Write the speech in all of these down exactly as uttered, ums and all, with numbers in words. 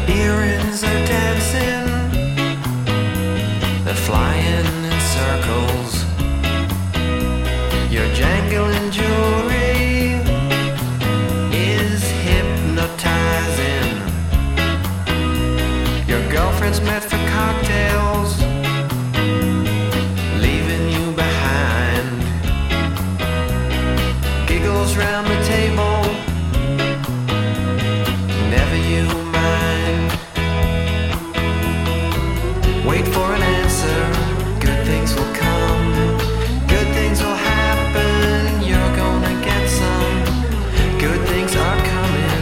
Earrings are dancing, they're flying in circles. Your jangling jewelry is hypnotizing. Your girlfriend's met for cocktails, leaving you behind. Giggles round the table, never you mind. Wait for an answer, good things will come. Good things will happen, you're gonna get some. Good things are coming.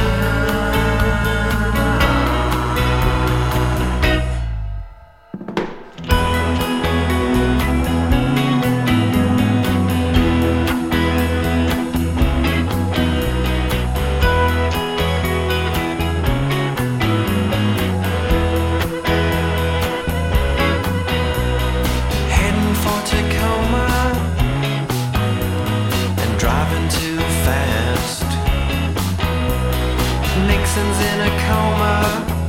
Heading for Tacoma and driving too fast. Nixon's in a coma.